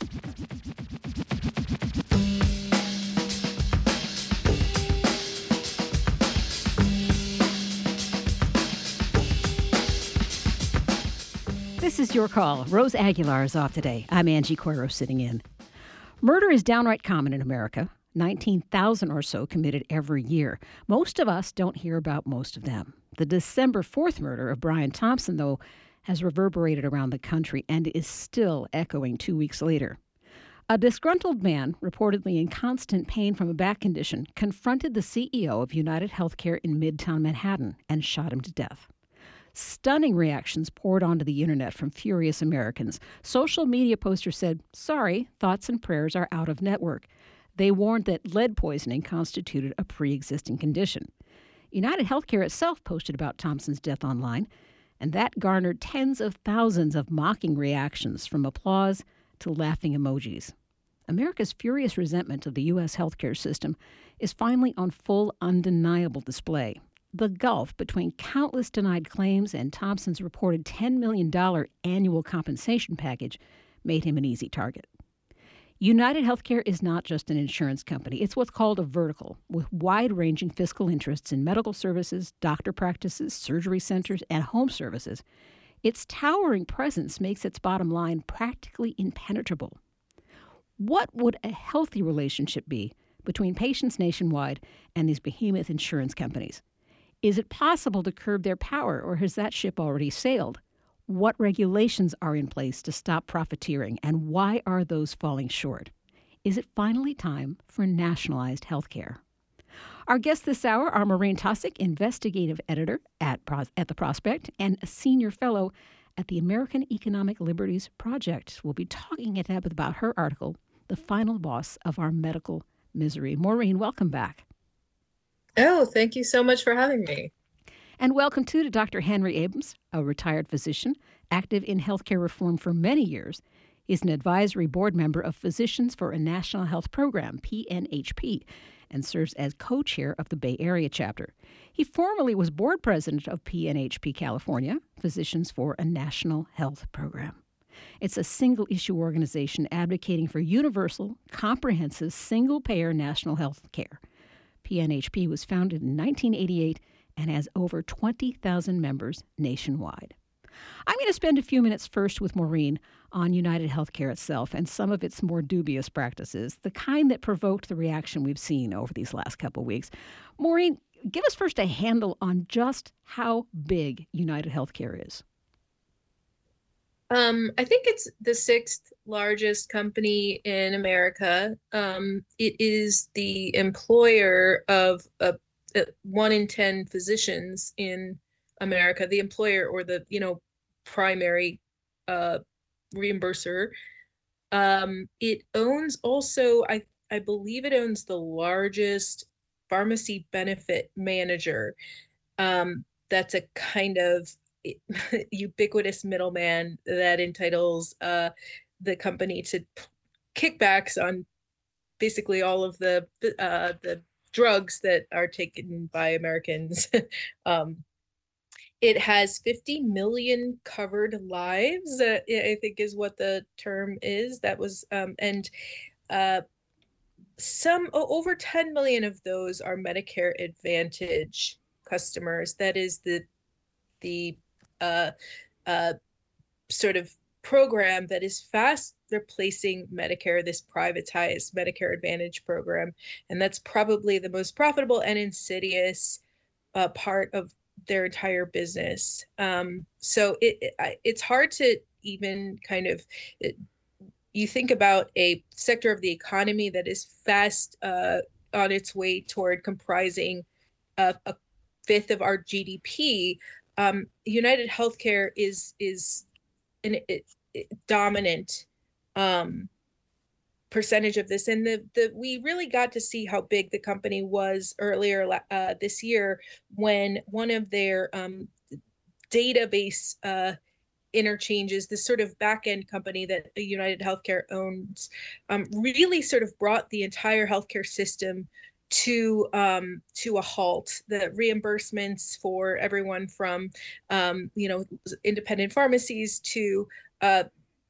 This is Your Call. Rose Aguilar is off today. I'm Angie Coiro sitting in. Murder is downright common in America. 19,000 or so committed every year. Most of us don't hear about most of them. The December 4th murder of Brian Thompson, though, has reverberated around the country and is still echoing 2 weeks later. A disgruntled man, reportedly in constant pain from a back condition, confronted the CEO of United Healthcare in Midtown Manhattan and shot him to death. Stunning reactions poured onto the internet from furious Americans. Social media posters said, "Sorry, thoughts and prayers are out of network." They warned that lead poisoning constituted a pre-existing condition. United Healthcare itself posted about Thompson's death online, and that garnered tens of thousands of mocking reactions, from applause to laughing emojis. America's furious resentment of the U.S. healthcare system is finally on full, undeniable display. The gulf between countless denied claims and Thompson's reported $10 million annual compensation package made him an easy target. United Healthcare is not just an insurance company. It's what's called a vertical, with wide-ranging fiscal interests in medical services, doctor practices, surgery centers, and home services. Its towering presence makes its bottom line practically impenetrable. What would a healthy relationship be between patients nationwide and these behemoth insurance companies? Is it possible to curb their power, or has that ship already sailed? What regulations are in place to stop profiteering, and why are those falling short? Is it finally time for nationalized health care? Our guests this hour are Maureen Taussig, investigative editor at The Prospect and a senior fellow at the American Economic Liberties Project. We'll be talking at depth about her article, The Final Boss of Our Medical Misery. Maureen, welcome back. Oh, thank you so much for having me. And welcome, too, to Dr. Henry Abrams, a retired physician, active in healthcare reform for many years. He's an advisory board member of Physicians for a National Health Program, PNHP, and serves as co-chair of the Bay Area chapter. He formerly was board president of PNHP California, Physicians for a National Health Program. It's a single-issue organization advocating for universal, comprehensive, single-payer national health care. PNHP was founded in 1988 and has over 20,000 members nationwide. I'm going to spend a few minutes first with Maureen on United Healthcare itself and some of its more dubious practices, the kind that provoked the reaction we've seen over these last couple of weeks. Maureen, give us first a handle on just how big United Healthcare is. I think it's the sixth largest company in America. It is the employer of 1 in 10 physicians in America, the employer or the primary reimburser. It owns also, I believe it owns the largest pharmacy benefit manager. That's a kind of ubiquitous middleman that entitles the company to kickbacks on basically all of the drugs that are taken by Americans. It has 50 million covered lives, I think is what the term is. That was, and over 10 million of those are Medicare Advantage customers. That is the sort of program that is fast replacing Medicare, this privatized Medicare Advantage program. And that's probably the most profitable and insidious part of their entire business. So it's hard to even kind of, you think about a sector of the economy that is fast on its way toward comprising a fifth of our GDP. United Healthcare is an dominant percentage of this, and we really got to see how big the company was earlier this year when one of their database interchanges, this sort of back-end company that United Healthcare owns, really sort of brought the entire healthcare system to a halt. The reimbursements for everyone from independent pharmacies to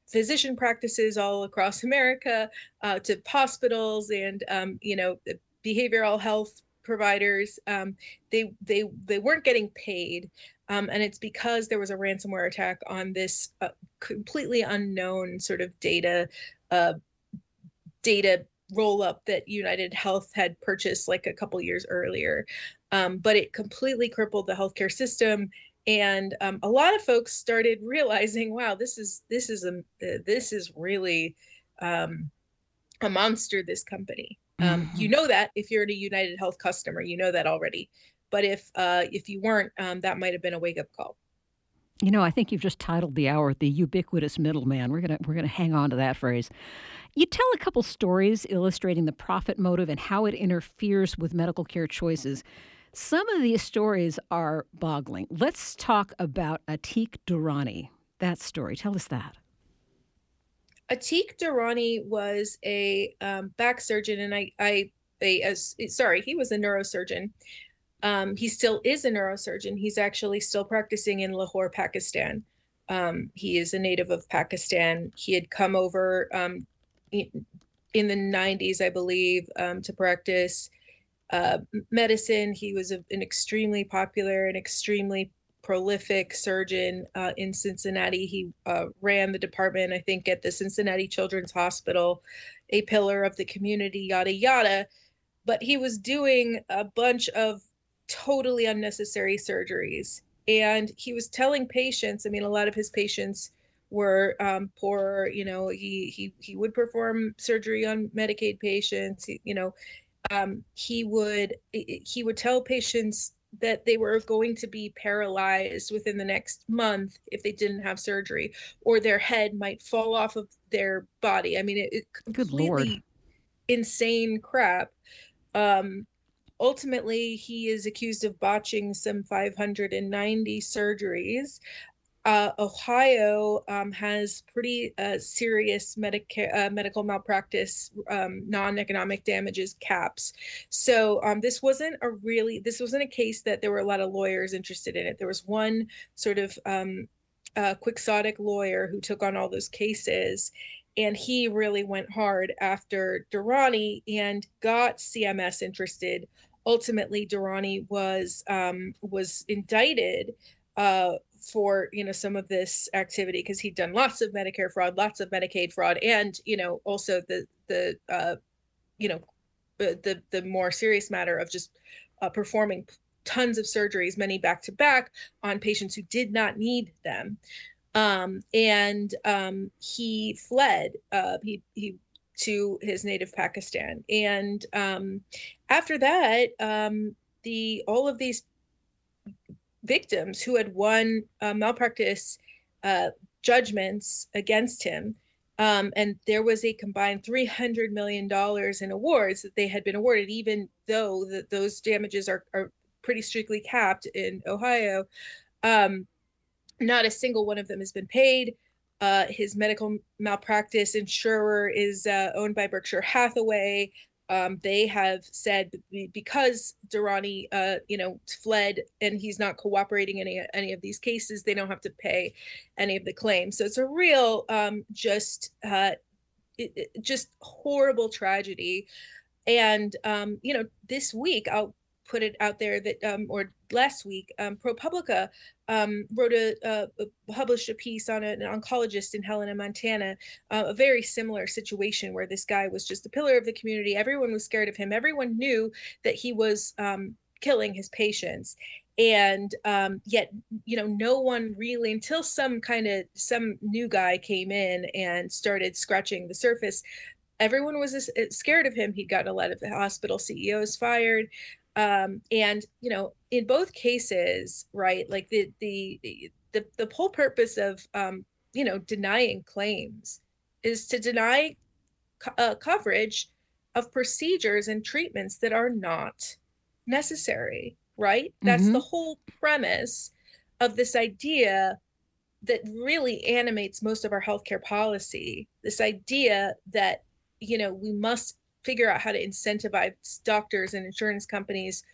physician practices all across America, to hospitals and behavioral health providers. They weren't getting paid, and it's because there was a ransomware attack on this completely unknown sort of uh, data roll up that United Health had purchased like a couple years earlier. But it completely crippled the healthcare system. And a lot of folks started realizing, wow, this is really a monster. This company, you know that if you're a United Health customer, you know that already. But if you weren't, that might have been a wake up call. You know, I think you've just titled the hour "The Ubiquitous Middleman." We're gonna hang on to that phrase. You tell a couple stories illustrating the profit motive and how it interferes with medical care choices. Some of these stories are boggling. Let's talk about Atik Durrani. That story. Tell us that. Atik Durrani was a back surgeon, and he was a neurosurgeon. He still is a neurosurgeon. He's actually still practicing in Lahore, Pakistan. He is a native of Pakistan. He had come over in the 90s, I believe, to practice medicine. He was an extremely popular and extremely prolific surgeon in Cincinnati. He ran the department, I think, at the Cincinnati Children's Hospital, a pillar of the community, yada, yada. But he was doing a bunch of totally unnecessary surgeries. And he was telling patients, I mean, a lot of his patients were poor. He would perform surgery on Medicaid patients. He would tell patients that they were going to be paralyzed within the next month if they didn't have surgery, or their head might fall off of their body. I mean, it Good Lord. completely insane crap. Um, Ultimately, he is accused of botching some 590 surgeries. Ohio has pretty serious medical malpractice, non-economic damages caps. So this wasn't a case that there were a lot of lawyers interested in it. There was one sort of quixotic lawyer who took on all those cases. And he really went hard after Durrani and got CMS interested. Ultimately, Durrani was indicted for some of this activity because he'd done lots of Medicare fraud, lots of Medicaid fraud, and also you know the more serious matter of just performing tons of surgeries, many back to back, on patients who did not need them. And he fled. He to his native Pakistan, and after that, the all of these victims who had won malpractice judgments against him. And there was a combined $300 million in awards that they had been awarded, even though those damages are pretty strictly capped in Ohio. Not a single one of them has been paid. His medical malpractice insurer is owned by Berkshire Hathaway. They have said because Durrani, fled and he's not cooperating in any of these cases, they don't have to pay any of the claims. So it's a real just horrible tragedy. And this week I'll put it out there that or last week, ProPublica published a piece on an oncologist in Helena, Montana, a very similar situation where this guy was just a pillar of the community. Everyone was scared of him. Everyone knew that he was killing his patients. And yet, no one really, until some new guy came in and started scratching the surface, everyone was scared of him. He'd gotten a lot of the hospital CEOs fired. And in both cases, right, like the whole purpose of denying claims is to deny coverage of procedures and treatments that are not necessary, right? That's the whole premise of this idea that really animates most of our healthcare policy. This idea that we must figure out how to incentivize doctors and insurance companies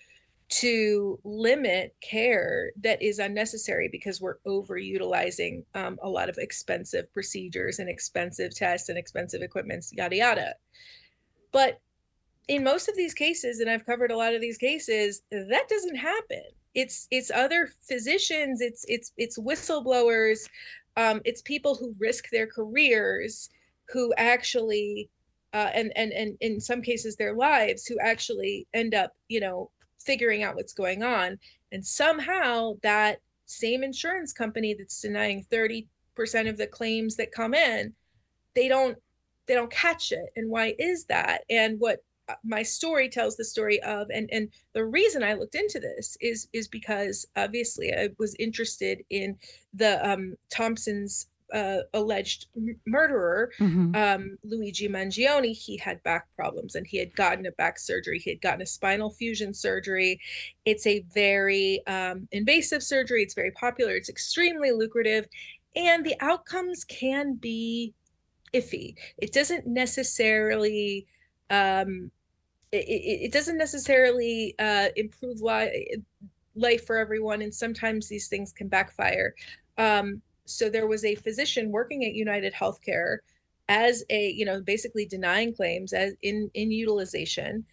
to limit care that is unnecessary because we're overutilizing a lot of expensive procedures and expensive tests and expensive equipments, yada yada. But in most of these cases, and I've covered a lot of these cases, that doesn't happen. It's other physicians, it's whistleblowers, it's people who risk their careers, who actually, and in some cases their lives, who actually end up, figuring out what's going on, and somehow that same insurance company that's denying 30% of the claims that come in, they don't they don't catch it. And why is that? And what my story tells the story of, and the reason I looked into this is because obviously I was interested in the Thompson's alleged murderer, Hmm. Luigi Mangione. He had back problems and he had gotten a back surgery. He had gotten a spinal fusion surgery. It's a very invasive surgery. It's very popular. It's extremely lucrative. And the outcomes can be iffy. It doesn't necessarily um, it doesn't necessarily improve life for everyone, and sometimes these things can backfire. So there was a physician working at United Healthcare as a, basically denying claims as in utilization,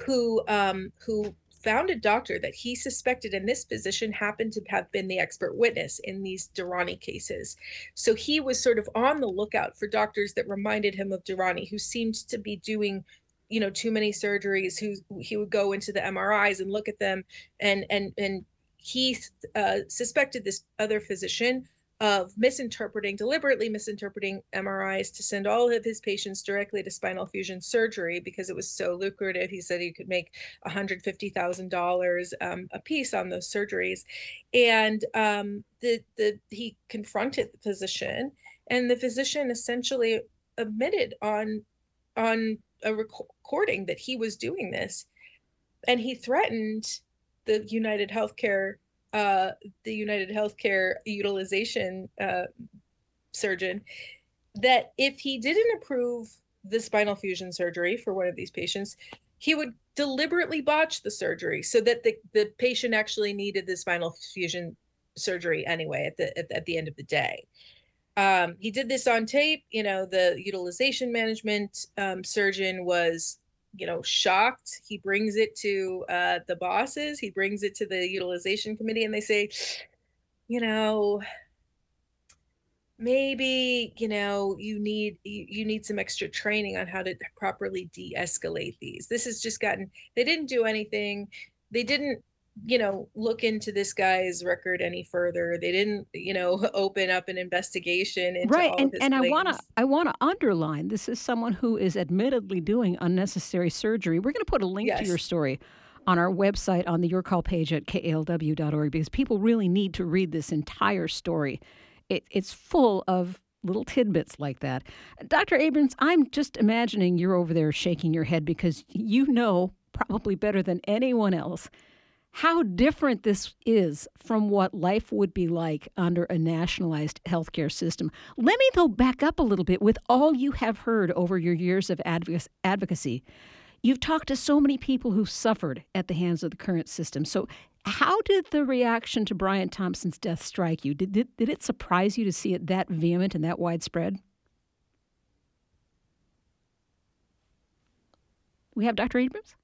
who found a doctor that he suspected, and this physician happened to have been the expert witness in these Durrani cases. So he was sort of on the lookout for doctors that reminded him of Durrani, who seemed to be doing, too many surgeries. Who he would go into the MRIs and look at them, and he suspected this other physician of deliberately misinterpreting MRIs to send all of his patients directly to spinal fusion surgery because it was so lucrative. He said he could make $150,000 a piece on those surgeries, and he confronted the physician, and the physician essentially admitted on a recording that he was doing this, and he threatened the United Healthcare the United Healthcare utilization surgeon that if he didn't approve the spinal fusion surgery for one of these patients, he would deliberately botch the surgery so that the patient actually needed the spinal fusion surgery anyway at the end of the day. He did this on tape. The utilization management surgeon was, shocked. He brings it to the bosses. He brings it to the utilization committee, and they say, you know, maybe you need some extra training on how to properly de-escalate these. This has just gotten. They didn't do anything. They didn't look into this guy's record any further. They didn't open up an investigation into Right, all of and his and claims. I wanna underline, this is someone who is admittedly doing unnecessary surgery. We're gonna put a link to your Yes. story on our website on the Your Call page at kalw.org because people really need to read this entire story. It's full of little tidbits like that. Dr. Abrams, I'm just imagining you're over there shaking your head because you know probably better than anyone else how different this is from what life would be like under a nationalized healthcare system. Let me, though, back up a little bit with all you have heard over your years of advocacy. You've talked to so many people who've suffered at the hands of the current system. So, how did the reaction to Brian Thompson's death strike you? Did it surprise you to see it that vehement and that widespread? We have Dr. Abrams?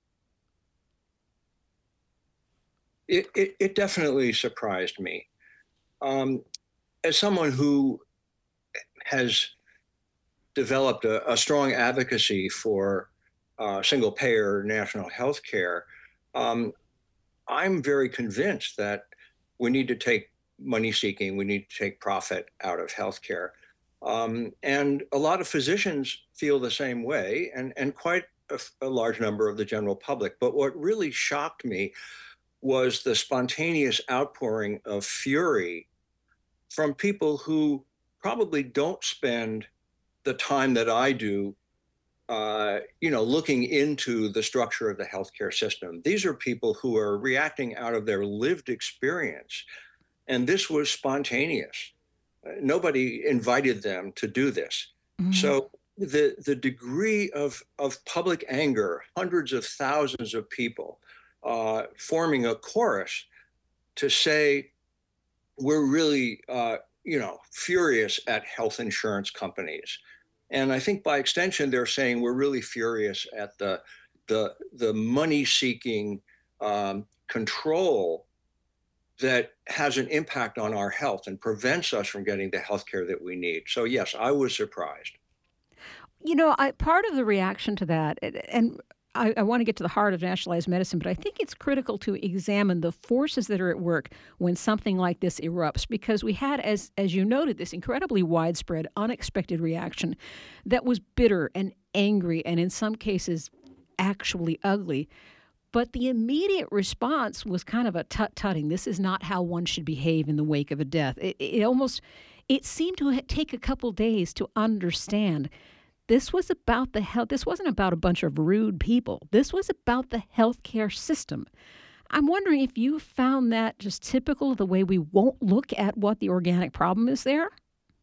It definitely surprised me. As someone who has developed a strong advocacy for single payer national health care, I'm very convinced that we need to take money seeking, we need to take profit out of healthcare. And a lot of physicians feel the same way, and quite a large number of the general public. But what really shocked me was the spontaneous outpouring of fury from people who probably don't spend the time that I do, looking into the structure of the healthcare system. These are people who are reacting out of their lived experience, and this was spontaneous. Nobody invited them to do this. Mhm. So the degree of public anger, hundreds of thousands of people forming a chorus to say we're really, furious at health insurance companies. And I think by extension, they're saying we're really furious at the money-seeking control that has an impact on our health and prevents us from getting the health care that we need. So yes, I was surprised. Part of the reaction to that, and I want to get to the heart of nationalized medicine, but I think it's critical to examine the forces that are at work when something like this erupts, because we had, as you noted, this incredibly widespread, unexpected reaction that was bitter and angry and in some cases actually ugly. But the immediate response was kind of a tut-tutting. This is not how one should behave in the wake of a death. It seemed to take a couple days to understand this was about the health. This wasn't about a bunch of rude people. This was about the healthcare system. I'm wondering if you found that just typical of the way we won't look at what the organic problem is there?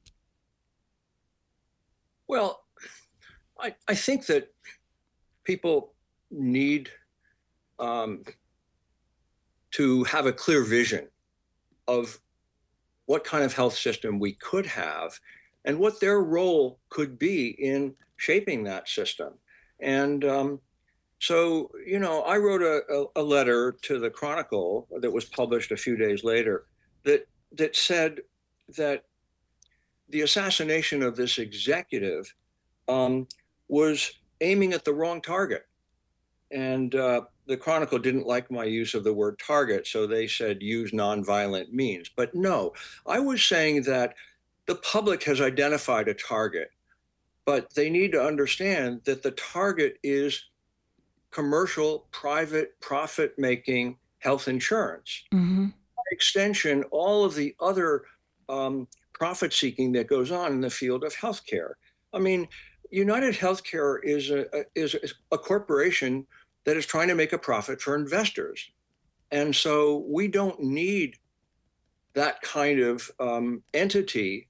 Well, I think that people need to have a clear vision of what kind of health system we could have and what their role could be in shaping that system. And I wrote a letter to the Chronicle that was published a few days later that said that the assassination of this executive was aiming at the wrong target. And the Chronicle didn't like my use of the word target, so they said use nonviolent means. But no, I was saying that the public has identified a target, but they need to understand that the target is commercial, private, profit-making health insurance. Mm-hmm. By extension, all of the other profit-seeking that goes on in the field of healthcare. I mean, United Healthcare is a corporation that is trying to make a profit for investors. And so we don't need that kind of entity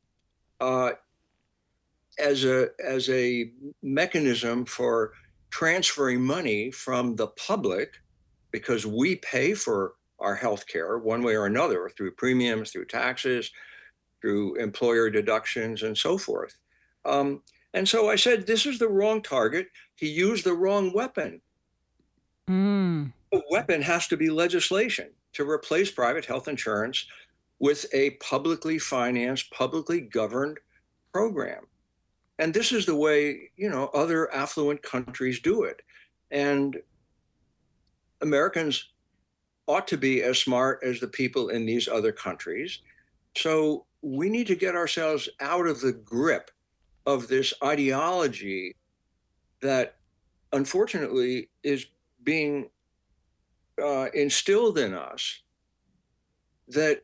as a mechanism for transferring money from the public, because we pay for our health care one way or another through premiums, through taxes, through employer deductions, and so forth. And so I said, this is the wrong target. He used the wrong weapon. Mm. The weapon has to be legislation to replace private health insurance with a publicly financed, publicly governed program. And this is the way, other affluent countries do it. And Americans ought to be as smart as the people in these other countries. So we need to get ourselves out of the grip of this ideology that unfortunately is being instilled in us, that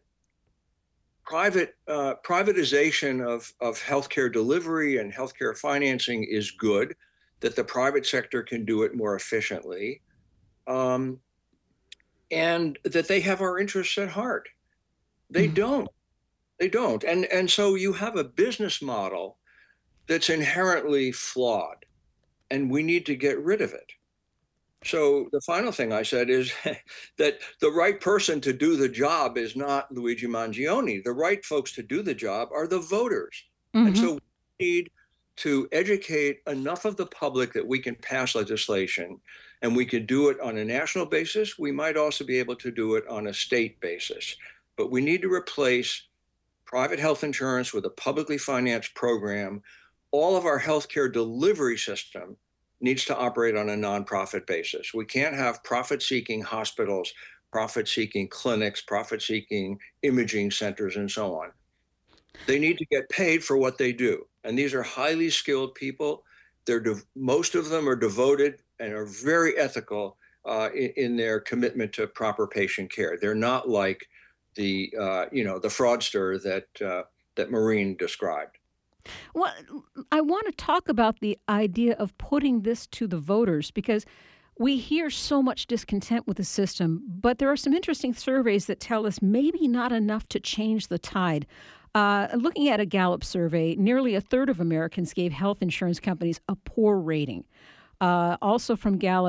privatization of healthcare delivery and healthcare financing is good, that the private sector can do it more efficiently, and that they have our interests at heart. They don't. They don't. And so you have a business model that's inherently flawed, and we need to get rid of it. So the final thing I said is that the right person to do the job is not Luigi Mangione. The right folks to do the job are the voters. Mm-hmm. And so we need to educate enough of the public that we can pass legislation, and we could do it on a national basis. We might also be able to do it on a state basis. But we need to replace private health insurance with a publicly financed program. All of our healthcare delivery system needs to operate on a nonprofit basis. We can't have profit-seeking hospitals, profit-seeking clinics, profit-seeking imaging centers, and so on. They need to get paid for what they do. And these are highly skilled people. Most of them are devoted and are very ethical in their commitment to proper patient care. They're not like the fraudster that Maureen described. Well, I want to talk about the idea of putting this to the voters, because we hear so much discontent with the system, but there are some interesting surveys that tell us maybe not enough to change the tide. Looking at a Gallup survey, nearly a third of Americans gave health insurance companies a poor rating. Also from Gallup,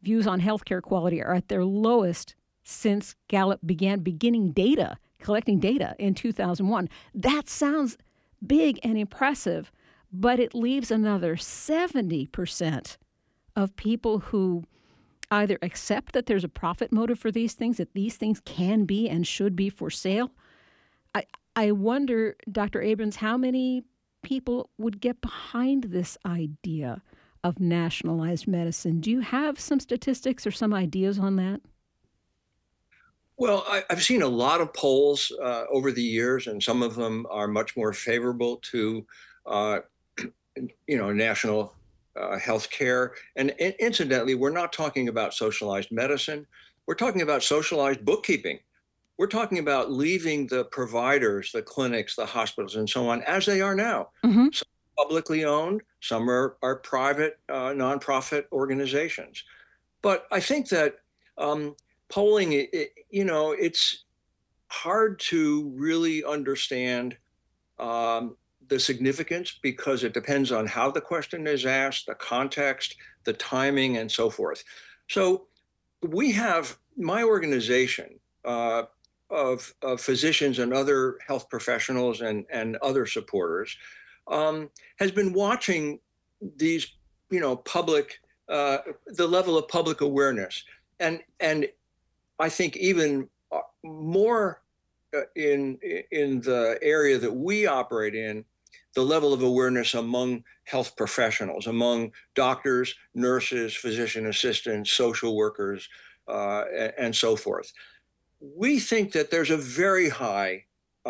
views on healthcare quality are at their lowest since Gallup began collecting data in 2001. That sounds big and impressive, but it leaves another 70% of people who either accept that there's a profit motive for these things, that these things can be and should be for sale. I wonder, Dr. Abrams, how many people would get behind this idea of nationalized medicine? Do you have some statistics or some ideas on that? Well, I've seen a lot of polls over the years, and some of them are much more favorable to, national health care. And incidentally, we're not talking about socialized medicine. We're talking about socialized bookkeeping. We're talking about leaving the providers, the clinics, the hospitals, and so on as they are now. Mm-hmm. Some are publicly owned, some are private nonprofit organizations. But I think that polling, it's hard to really understand the significance because it depends on how the question is asked, the context, the timing, and so forth. So we have my organization of physicians and other health professionals and other supporters has been watching these, public, the level of public awareness. And I think even more in the area that we operate in, the level of awareness among health professionals, among doctors, nurses, physician assistants, social workers, and so forth. We think that there's a very high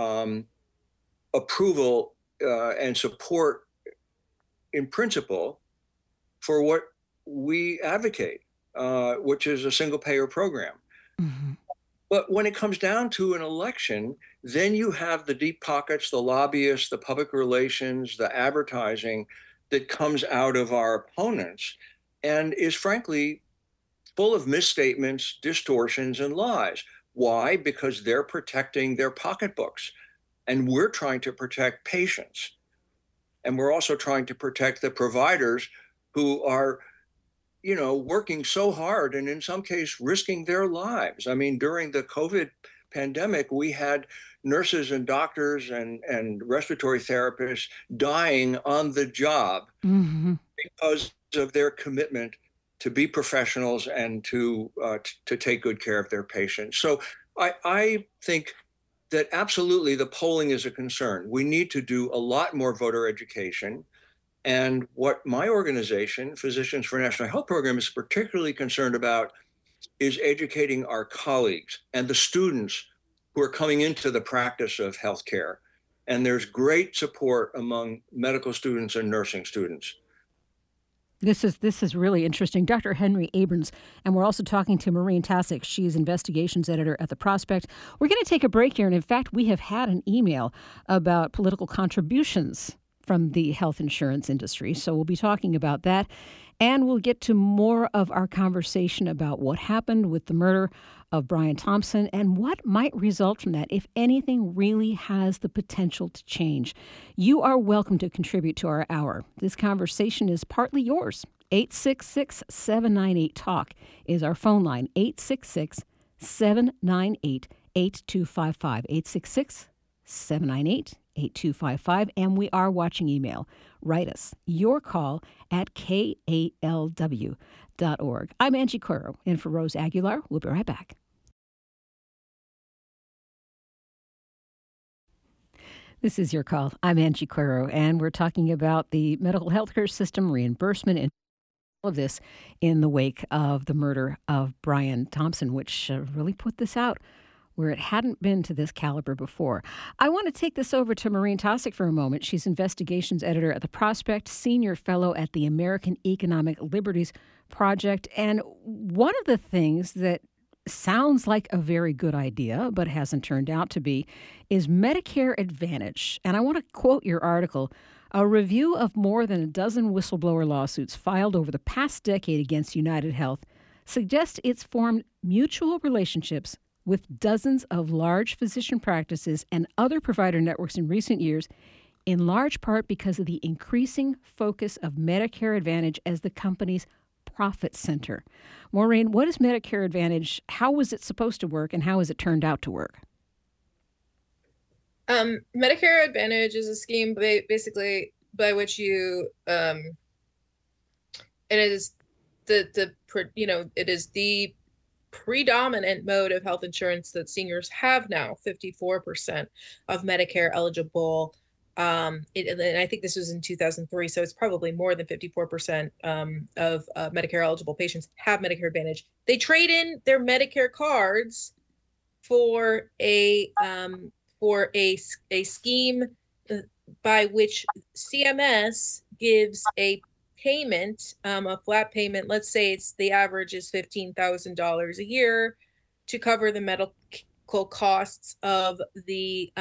approval and support in principle for what we advocate, which is a single payer program. Mm-hmm. But when it comes down to an election, then you have the deep pockets, the lobbyists, the public relations, the advertising that comes out of our opponents and is frankly full of misstatements, distortions, and lies. Why? Because they're protecting their pocketbooks. And we're trying to protect patients. And we're also trying to protect the providers who are working so hard and in some case risking their lives. I mean, during the COVID pandemic, we had nurses and doctors and respiratory therapists dying on the job Mm-hmm. because of their commitment to be professionals and to take good care of their patients. So I think that absolutely the polling is a concern. We need to do a lot more voter education. And what my organization, Physicians for a National Health Program, is particularly concerned about is educating our colleagues and the students who are coming into the practice of healthcare. And there's great support among medical students and nursing students. This is really interesting. Dr. Henry Abrams, and we're also talking to Maureen Tasic. She's investigations editor at The Prospect. We're going to take a break here, and in fact, we have had an email about political contributions from the health insurance industry. So we'll be talking about that. And we'll get to more of our conversation about what happened with the murder of Brian Thompson and what might result from that, if anything really has the potential to change. You are welcome to contribute to our hour. This conversation is partly yours. 866-798-TALK is our phone line. 866-798-8255. 866-798-8255, and we are watching email. Write us your call at kalw.org. I'm Angie Coiro, in for Rose Aguilar. We'll be right back. This is Your Call. I'm Angie Coiro, and we're talking about the medical healthcare system, reimbursement, and all of this in the wake of the murder of Brian Thompson, which really put this out where it hadn't been to this caliber before. I want to take this over to Maureen Tasic for a moment. She's investigations editor at The Prospect, senior fellow at the American Economic Liberties Project. And one of the things that sounds like a very good idea, but hasn't turned out to be, is Medicare Advantage. And I want to quote your article. A review of more than a dozen whistleblower lawsuits filed over the past decade against United Health suggests it's formed mutual relationships with dozens of large physician practices and other provider networks in recent years, in large part because of the increasing focus of Medicare Advantage as the company's profit center. Maureen, what is Medicare Advantage? How was it supposed to work, and how has it turned out to work? Medicare Advantage is a scheme basically by which it is it is the predominant mode of health insurance that seniors have now. 54% of Medicare eligible. And I think this was in 2003, so it's probably more than 54% of Medicare eligible patients have Medicare Advantage. They trade in their Medicare cards for a scheme by which CMS gives a payment, a flat payment. Let's say the average is $15,000 a year to cover the medical costs of the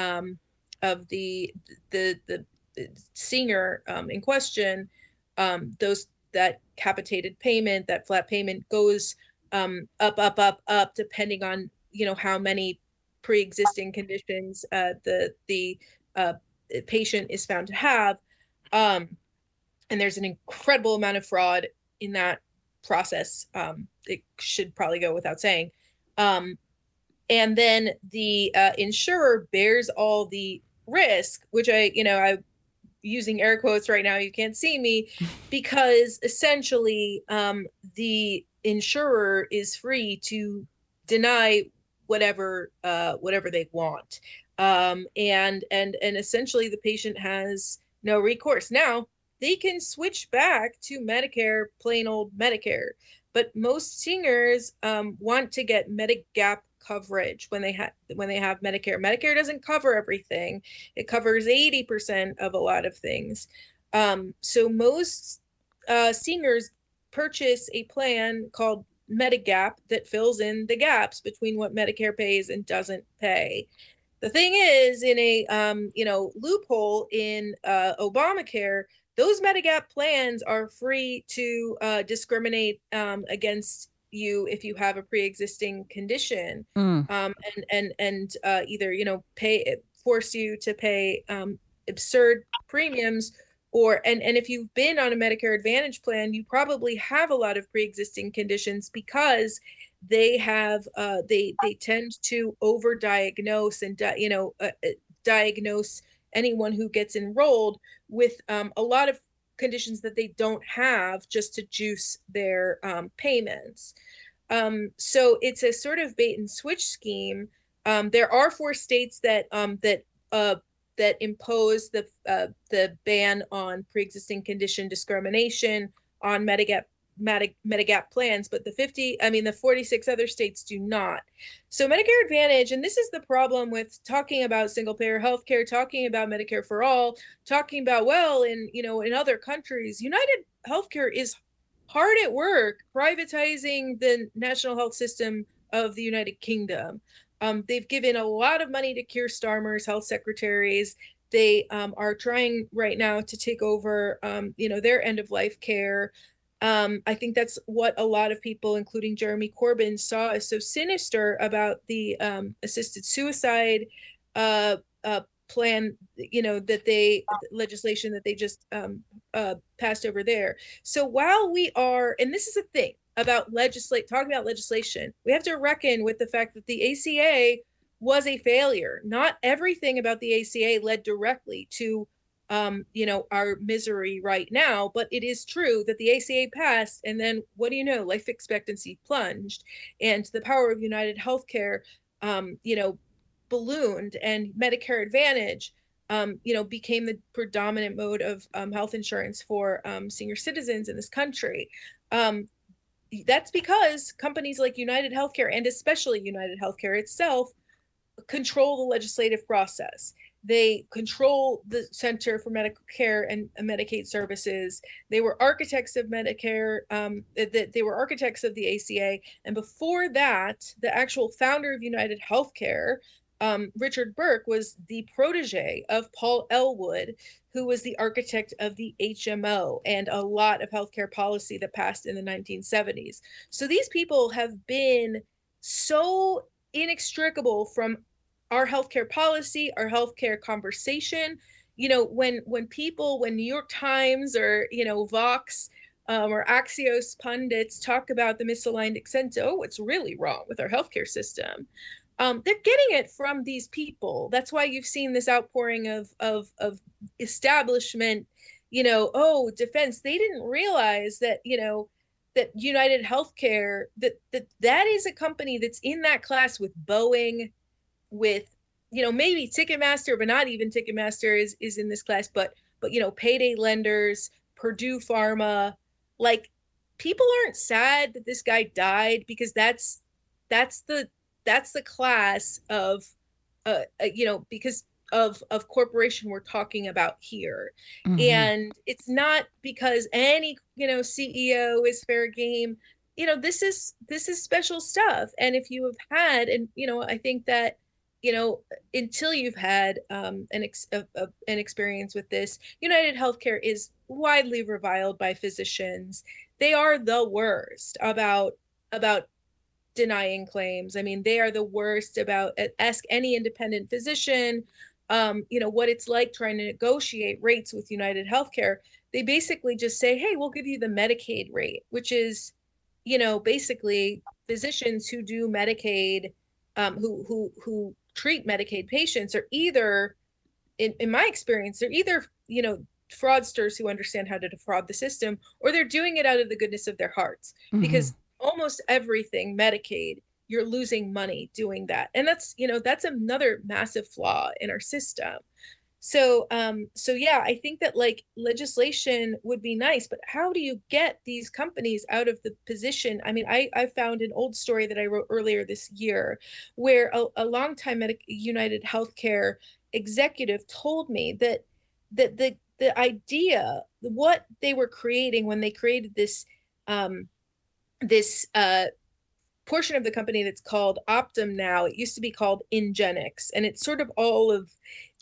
senior in question. That capitated payment, that flat payment goes up depending on how many pre-existing conditions the patient is found to have. And there's an incredible amount of fraud in that process. It should probably go without saying. And then the insurer bears all the risk, which I'm using air quotes right now. You can't see me, because essentially the insurer is free to deny whatever they want. And essentially the patient has no recourse. Now, they can switch back to Medicare, plain old Medicare, but most seniors want to get Medigap coverage when they have Medicare. Medicare doesn't cover everything; it covers 80% of a lot of things. So most seniors purchase a plan called Medigap that fills in the gaps between what Medicare pays and doesn't pay. The thing is, in a loophole in Obamacare, those Medigap plans are free to discriminate against you if you have a pre-existing condition, and either force you to pay absurd premiums, and if you've been on a Medicare Advantage plan, you probably have a lot of pre-existing conditions, because they have they tend to overdiagnose and diagnose anyone who gets enrolled with a lot of conditions that they don't have, just to juice their payments. So it's a sort of bait and switch scheme. There are 4 states that impose the ban on pre-existing condition discrimination on Medigap plans, but the 46 other states do not. So Medicare Advantage, and this is the problem with talking about single payer healthcare, talking about Medicare for all, talking about, in other countries, United Healthcare is hard at work privatizing the national health system of the United Kingdom. They've given a lot of money to Keir Starmer's health secretaries. They are trying right now to take over, their end of life care. I think that's what a lot of people, including Jeremy Corbyn, saw as so sinister about the assisted suicide plan, legislation that they just passed over there. So while we are, and this is a thing about talking about legislation, we have to reckon with the fact that the ACA was a failure. Not everything about the ACA led directly to our misery right now, but it is true that the ACA passed, and then what do you know, life expectancy plunged, and the power of United Healthcare ballooned, and Medicare Advantage became the predominant mode of health insurance for senior citizens in this country. That's because companies like United Healthcare, and especially United Healthcare itself, control the legislative process. They control the Center for Medicare and Medicaid Services. They were architects of Medicare. They were architects of the ACA. And before that, the actual founder of United Healthcare, Richard Burke, was the protege of Paul Elwood, who was the architect of the HMO and a lot of healthcare policy that passed in the 1970s. So these people have been so inextricable from our healthcare policy, our healthcare conversation. When New York Times or Vox or Axios pundits talk about the misaligned extent, oh, what's really wrong with our healthcare system. They're getting it from these people. That's why you've seen this outpouring of establishment, oh, defense. They didn't realize that, that United Healthcare, that is a company that's in that class with Boeing, with, maybe Ticketmaster, but not even Ticketmaster is in this class, but payday lenders, Purdue Pharma. Like, people aren't sad that this guy died, because that's the class of because of corporation we're talking about here. Mm-hmm. And it's not because any CEO is fair game. This is special stuff. And if you have had, and I think that until you've had an experience with this, United Healthcare is widely reviled by physicians. They are the worst about denying claims. I mean, they are the worst about, ask any independent physician, what it's like trying to negotiate rates with United Healthcare. They basically just say, hey, we'll give you the Medicaid rate, which is, basically physicians who do Medicaid, who treat Medicaid patients are either, in my experience, they're either, fraudsters who understand how to defraud the system, or they're doing it out of the goodness of their hearts. Mm-hmm. Because almost everything Medicaid, you're losing money doing that. And that's another massive flaw in our system. So yeah, I think that like legislation would be nice, but how do you get these companies out of the position? I mean, I found an old story that I wrote earlier this year where a longtime United Healthcare executive told me that the idea, what they were creating when they created this portion of the company that's called Optum now. It used to be called Ingenix, and it's sort of all of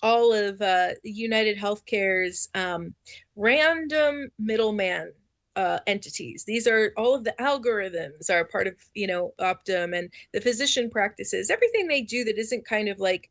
United Healthcare's random middleman entities. These are all of the algorithms are part of Optum, and the physician practices, everything they do that isn't kind of like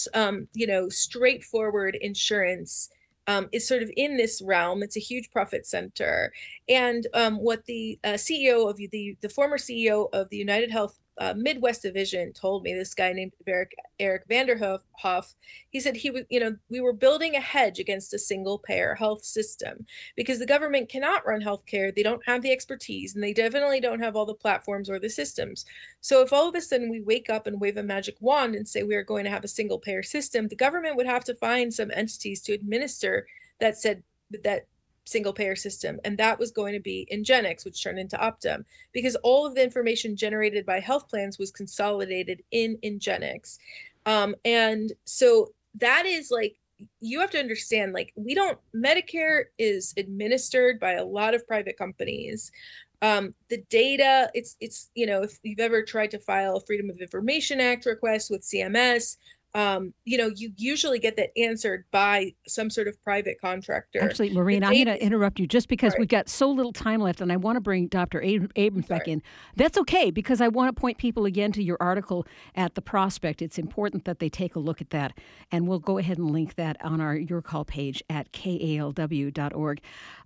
straightforward insurance. Is sort of in this realm. It's a huge profit center. And what the CEO of the former CEO of the United Health Midwest division told me, this guy named Eric Vanderhoff, he said we were building a hedge against a single payer health system, because the government cannot run healthcare. They don't have the expertise, and they definitely don't have all the platforms or the systems. So if all of a sudden we wake up and wave a magic wand and say we are going to have a single payer system, the government would have to find some entities to administer that single payer system. And that was going to be Ingenix, which turned into Optum, because all of the information generated by health plans was consolidated in Ingenix. And so that is like, you have to understand, like, Medicare is administered by a lot of private companies. The data, it's if you've ever tried to file a Freedom of Information Act request with CMS, you usually get that answered by some sort of private contractor. Actually, Maureen, I'm going to interrupt you just because we've got so little time left, and I want to bring Dr. Abrams back in. That's okay, because I want to point people again to your article at The Prospect. It's important that they take a look at that, and we'll go ahead and link that on our Your Call page at kalw.org.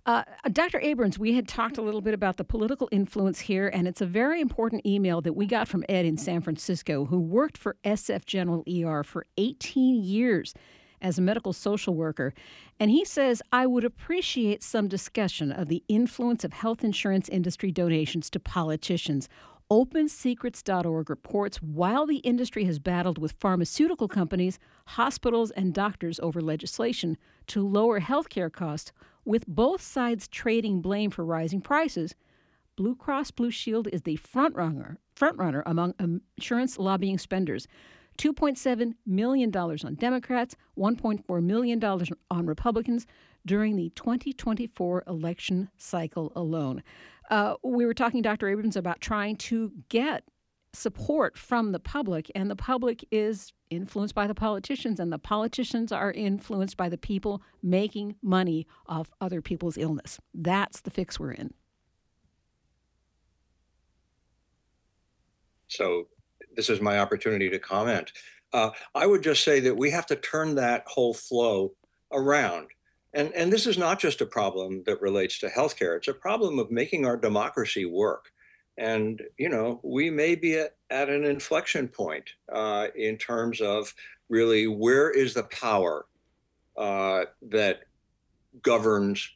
Dr. Abrams, we had talked a little bit about the political influence here, and it's a very important email that we got from Ed in San Francisco, who worked for SF General ER for 18 years as a medical social worker. And he says, I would appreciate some discussion of the influence of health insurance industry donations to politicians. OpenSecrets.org reports while the industry has battled with pharmaceutical companies, hospitals, and doctors over legislation to lower healthcare costs, with both sides trading blame for rising prices, Blue Cross Blue Shield is the frontrunner among insurance lobbying spenders. $2.7 million on Democrats, $1.4 million on Republicans during the 2024 election cycle alone. We were talking, Dr. Abrams, about trying to get support from the public, and the public is influenced by the politicians, and the politicians are influenced by the people making money off other people's illness. That's the fix we're in. So this is my opportunity to comment. I would just say that we have to turn that whole flow around. And this is not just a problem that relates to healthcare. It's a problem of making our democracy work. And, we may be at an inflection point in terms of really where is the power that governs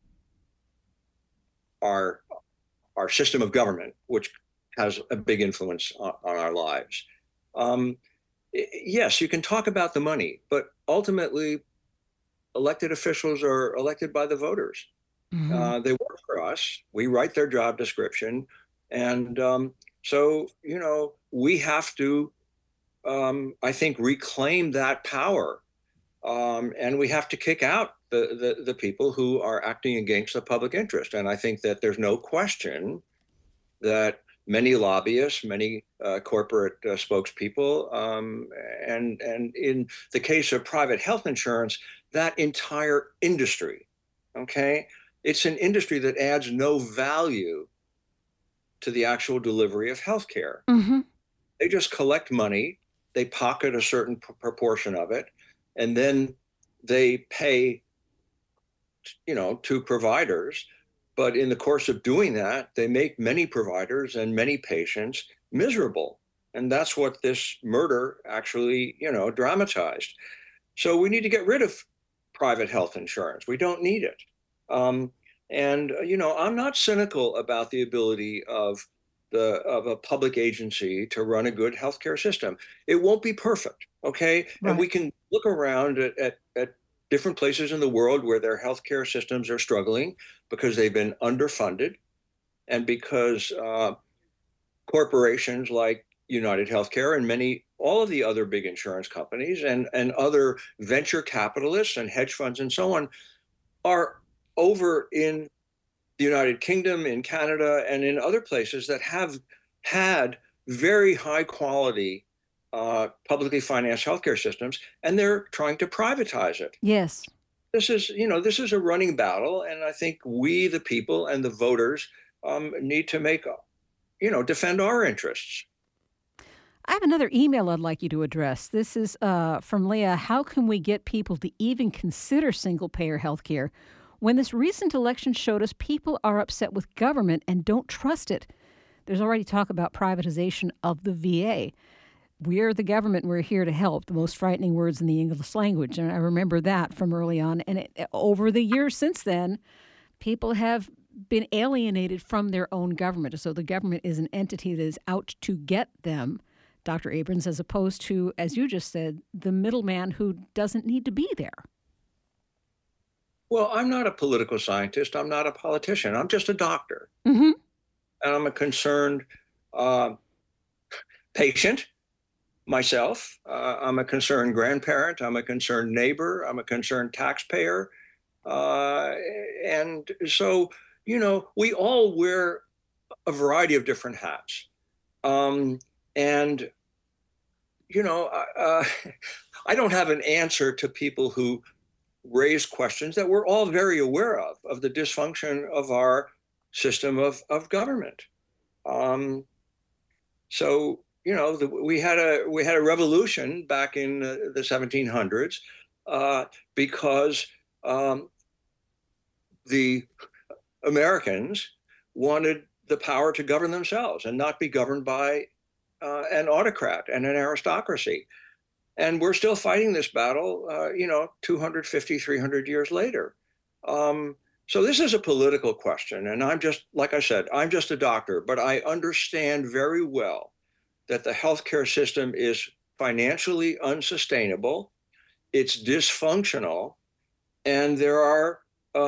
our system of government, which has a big influence on our lives. Um, yes, you can talk about the money, but ultimately, elected officials are elected by the voters. Hmm. They work for us. We write their job description, and so we have to, I think, reclaim that power, and we have to kick out the people who are acting against the public interest. And I think that there's no question that many lobbyists, many corporate spokespeople, and in the case of private health insurance, that entire industry, okay, it's an industry that adds no value to the actual delivery of healthcare. Hmm. They just collect money, they pocket a certain proportion of it, and then they pay, to providers. But in the course of doing that, they make many providers and many patients miserable. And that's what this murder actually, dramatized. So we need to get rid of private health insurance. We don't need it. Um, and I'm not cynical about the ability of a public agency to run a good healthcare system. It won't be perfect, okay? And Right. we can look around at different places in the world where their healthcare systems are struggling because they've been underfunded and because corporations like United Healthcare and all of the other big insurance companies and other venture capitalists and hedge funds and so on are over in the United Kingdom, in Canada, and in other places that have had very high quality publicly financed healthcare systems, and they're trying to privatize it. Yes. This is a running battle, and I think we, the people and the voters, need to defend our interests. I have another email I'd like you to address. This is from Leah. How can we get people to even consider single payer health care when this recent election showed us people are upset with government and don't trust it? There's already talk about privatization of the VA. We're the government. We're here to help. The most frightening words in the English language. And I remember that from early on. And over the years since then, people have been alienated from their own government. So the government is an entity that is out to get them, Dr. Abrams, as opposed to, as you just said, the middleman who doesn't need to be there. Well, I'm not a political scientist. I'm not a politician. I'm just a doctor. Mm-hmm. And I'm a concerned uh, patient myself. I'm a concerned grandparent. I'm a concerned neighbor. I'm a concerned taxpayer. Uh, and so, we all wear a variety of different hats. And, I don't have an answer to people who raise questions that we're all very aware of the dysfunction of our system of government. Um, so we had a revolution back in the 1700s because the Americans wanted the power to govern themselves and not be governed by an autocrat and an aristocracy. And we're still fighting this battle, 250, 300 years later. So this is a political question. And like I said, I'm just a doctor, but I understand very well that the healthcare system is financially unsustainable, it's dysfunctional, and there are,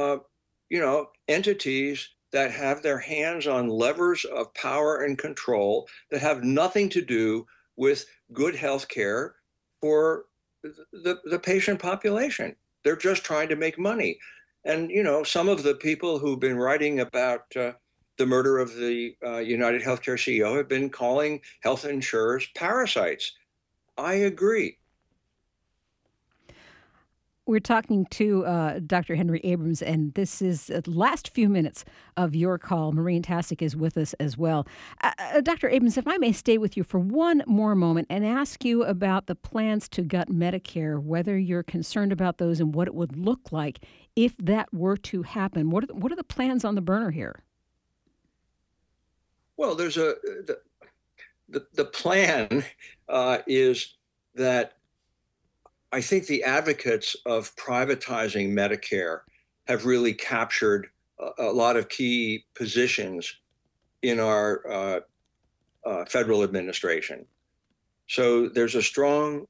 entities that have their hands on levers of power and control that have nothing to do with good healthcare for the patient population. They're just trying to make money. And, some of the people who've been writing about the murder of the United Healthcare CEO have been calling health insurers parasites. I agree. We're talking to Dr. Henry Abrams, and this is the last few minutes of your call. Maureen Tasic is with us as well. Dr. Abrams, if I may stay with you for one more moment and ask you about the plans to gut Medicare, whether you're concerned about those and what it would look like if that were to happen. What are the plans on the burner here? Well, there's the plan is that I think the advocates of privatizing Medicare have really captured a lot of key positions in our federal administration. So there's a strong,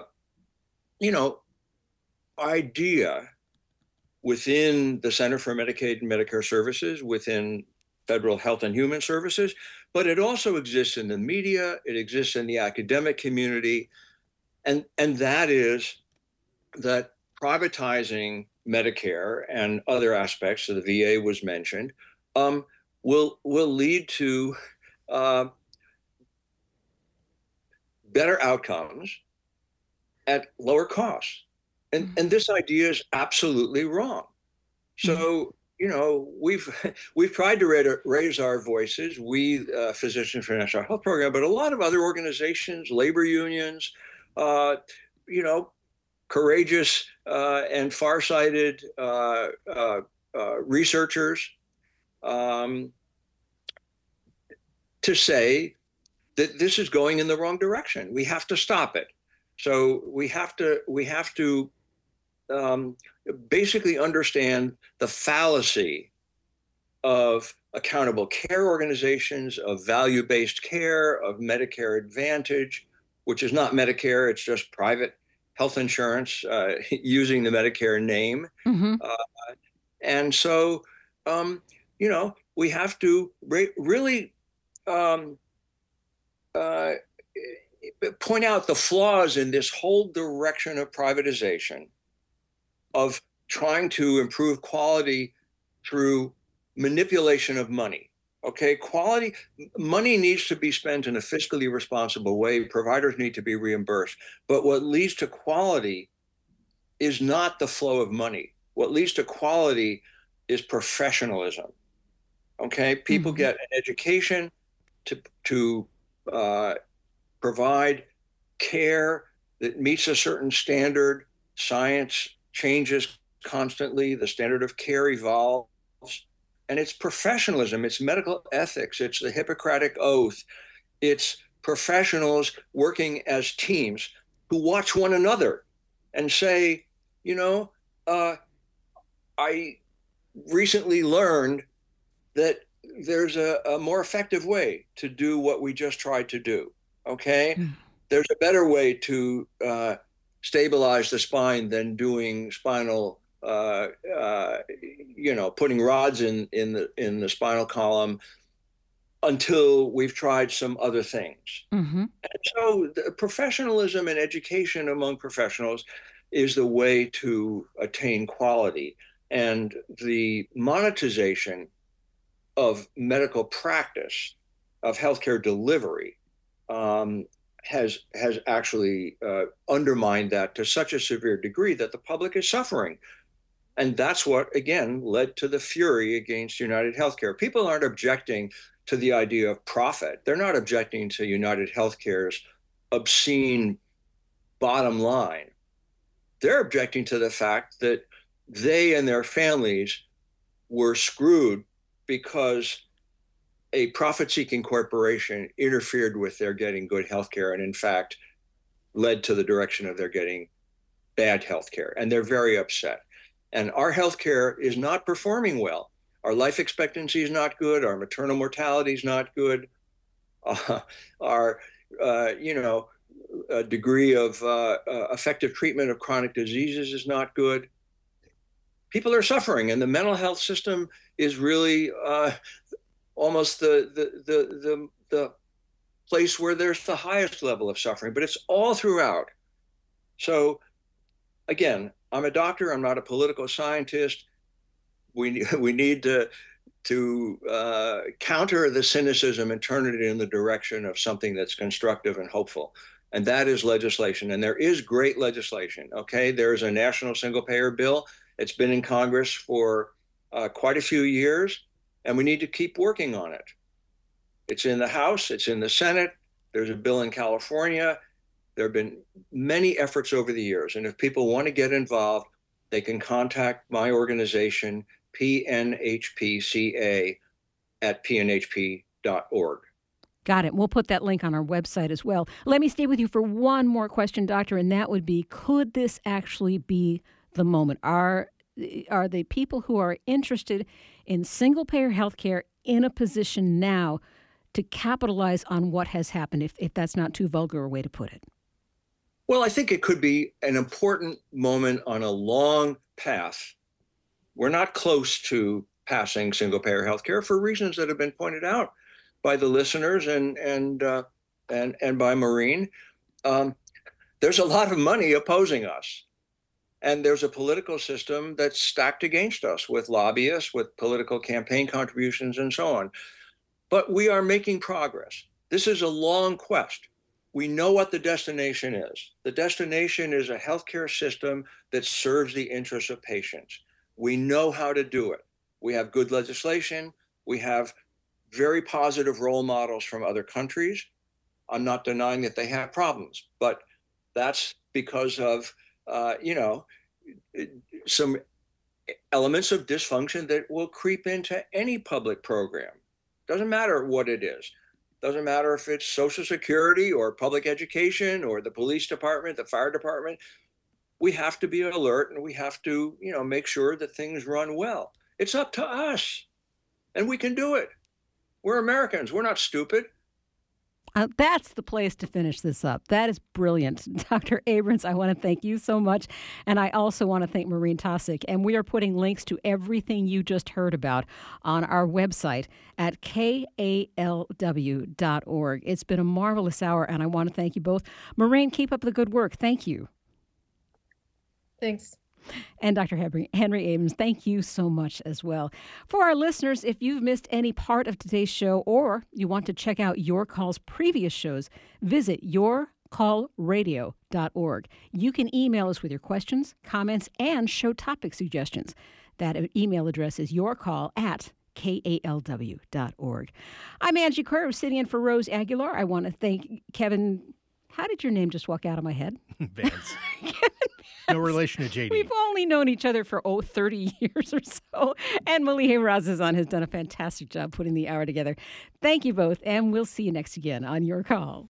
idea within the Center for Medicaid and Medicare Services, within Federal Health and Human Services, but it also exists in the media, it exists in the academic community, and that is that privatizing Medicare and other aspects of the VA was mentioned, will lead to better outcomes at lower costs. And this idea is absolutely wrong. So, we've tried to raise our voices, we Physicians for National Health Program, but a lot of other organizations, labor unions, courageous and farsighted researchers, to say that this is going in the wrong direction. We have to stop it. So we have to basically understand the fallacy of accountable care organizations, of value-based care, of Medicare Advantage, which is not Medicare, it's just private health insurance using the Medicare name. Mm-hmm. And so, we have to really point out the flaws in this whole direction of privatization, of trying to improve quality through manipulation of money. Okay, money needs to be spent in a fiscally responsible way. Providers need to be reimbursed. But what leads to quality is not the flow of money. What leads to quality is professionalism. Okay, people get an education to provide care that meets a certain standard. Science changes constantly. The standard of care evolves. And it's professionalism, it's medical ethics, it's the Hippocratic Oath, it's professionals working as teams who watch one another and say, I recently learned that there's a more effective way to do what we just tried to do, okay? There's a better way to stabilize the spine than doing spinal putting rods in the spinal column until we've tried some other things. Mm-hmm. And so the professionalism and education among professionals is the way to attain quality. And the monetization of medical practice, of healthcare delivery, has actually undermined that to such a severe degree that the public is suffering. And that's what, again, led to the fury against United Healthcare. People aren't objecting to the idea of profit. They're not objecting to United Healthcare's obscene bottom line. They're objecting to the fact that they and their families were screwed because a profit-seeking corporation interfered with their getting good healthcare and, in fact, led to the direction of their getting bad healthcare. And they're very upset. And our healthcare is not performing well. Our life expectancy is not good. Our maternal mortality is not good. Our degree of effective treatment of chronic diseases is not good. People are suffering, and the mental health system is really almost the place where there's the highest level of suffering, but it's all throughout. So again, I'm a doctor, I'm not a political scientist. We need to counter the cynicism and turn it in the direction of something that's constructive and hopeful. And that is legislation. And there is great legislation. Okay. There's a national single payer bill. It's been in Congress for quite a few years, and we need to keep working on it. It's in the House, it's in the Senate. There's a bill in California. There have been many efforts over the years. And if people want to get involved, they can contact my organization, PNHPCA, at pnhp.org. Got it. We'll put that link on our website as well. Let me stay with you for one more question, Doctor, and that would be, could this actually be the moment? Are the people who are interested in single-payer healthcare in a position now to capitalize on what has happened, if that's not too vulgar a way to put it? Well, I think it could be an important moment on a long path. We're not close to passing single-payer healthcare for reasons that have been pointed out by the listeners and by Maureen. There's a lot of money opposing us. And there's a political system that's stacked against us with lobbyists, with political campaign contributions, and so on. But we are making progress. This is a long quest. We know what the destination is. The destination is a healthcare system that serves the interests of patients. We know how to do it. We have good legislation. We have very positive role models from other countries. I'm not denying that they have problems, but that's because of some elements of dysfunction that will creep into any public program. Doesn't matter what it is. Doesn't matter if it's Social Security or public education or the police department, the fire department. We have to be alert, and we have to, make sure that things run well. It's up to us, and we can do it. We're Americans. We're not stupid. That's the place to finish this up. That is brilliant. Dr. Abrams, I want to thank you so much. And I also want to thank Maureen Taussig. And we are putting links to everything you just heard about on our website at kalw.org. It's been a marvelous hour, and I want to thank you both. Maureen, keep up the good work. Thank you. Thanks. And Dr. Henry Abrams, thank you so much as well. For our listeners, if you've missed any part of today's show or you want to check out Your Call's previous shows, visit yourcallradio.org. You can email us with your questions, comments, and show topic suggestions. That email address is yourcall@kalw.org. I'm Angie Cuervo, sitting in for Rose Aguilar. I want to thank Kevin. How did your name just walk out of my head? Vance. No relation to JD. We've only known each other for, 30 years or so. And Malihe Razazan has done a fantastic job putting the hour together. Thank you both, and we'll see you next again on Your Call.